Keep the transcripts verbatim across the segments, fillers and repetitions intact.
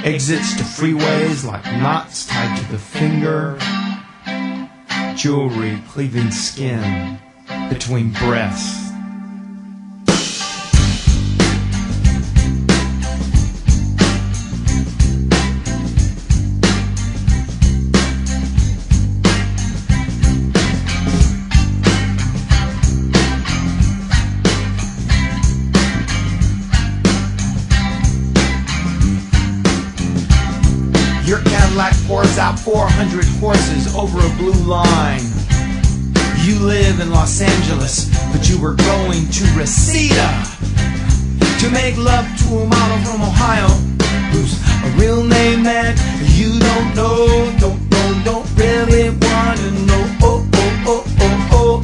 Exits to freeways like knots tied to the finger. Jewelry cleaving skin between breasts. Your Cadillac pours out four hundred horses over a blue line. You live in Los Angeles, but you were going to Reseda to make love to a model from Ohio, whose a real name that you don't know, don't know, don't really want to know. Oh, oh, oh, oh, oh.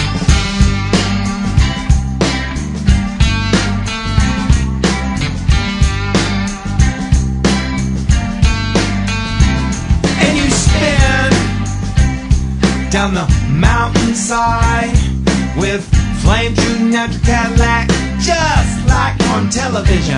Down the mountainside with flames shooting out your Cadillac, just like on television.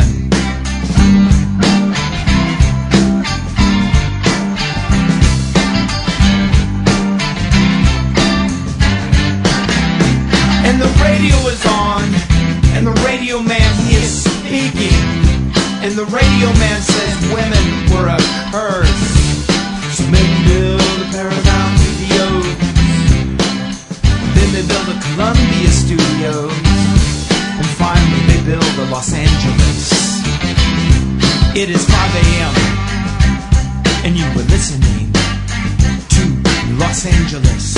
And the radio is on, and the radio man, he is speaking, and the radio man says women were a curse. So men build a Paramount Studios, then they build a Columbia Studios, and finally they build a Los Angeles. It is five a.m. and you were listening to Los Angeles.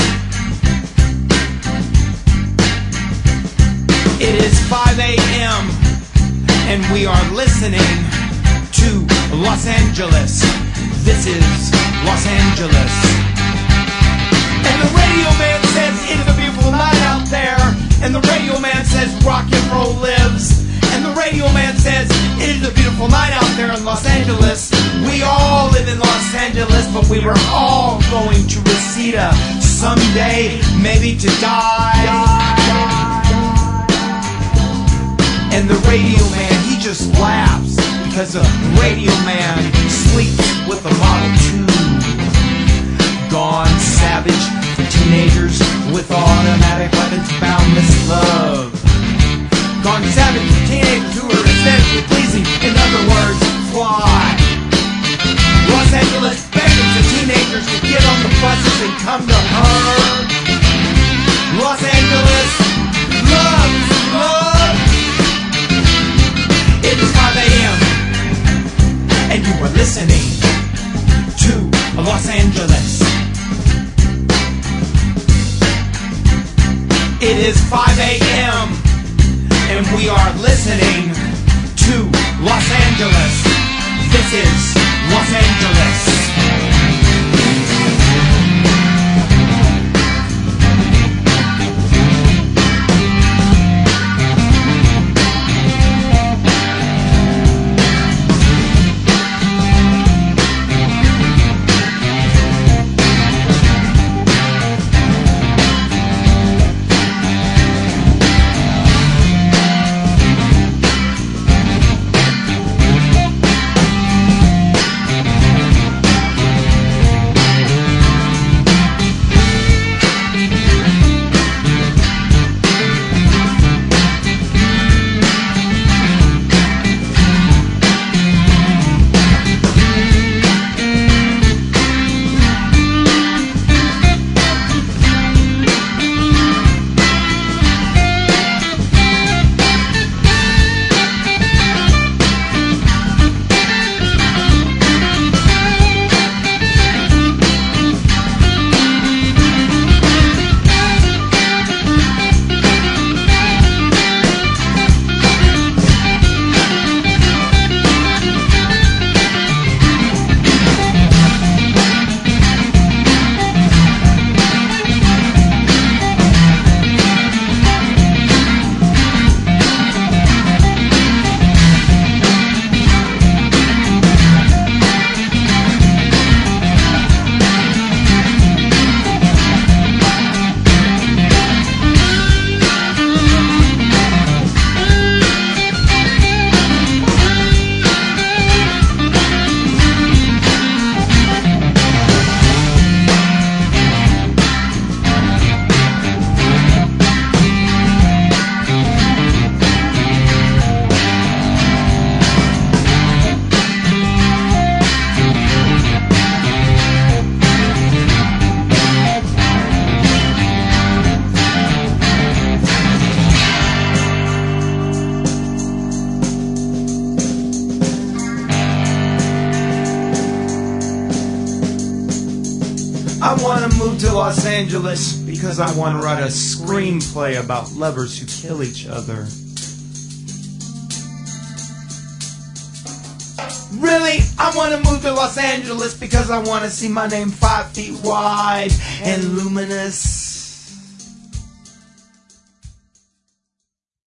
It is five a.m. and we are listening to Los Angeles. This is Los Angeles. And the radio man says it is a beautiful night out there. And the radio man says rock and roll lives. And the radio man says it is a beautiful night out there in Los Angeles. We all live in Los Angeles, but we were all going to Reseda someday, maybe to die. And the radio man, he just laughs because the radio man sleeps with a Model two. Gone savage for teenagers with automatic weapons, boundless love. Gone savage for teenagers who are aesthetically pleasing, in other words, fly. Los Angeles beckons the teenagers to get on the buses and come to her. Los Angeles loves love. It is five a.m. and you are listening to Los Angeles. It is five a.m. and we are listening to Los Angeles. This is Los Angeles. Los Angeles because I want to write a screenplay about lovers who kill each other. Really, I want to move to Los Angeles because I want to see my name five feet wide and luminous.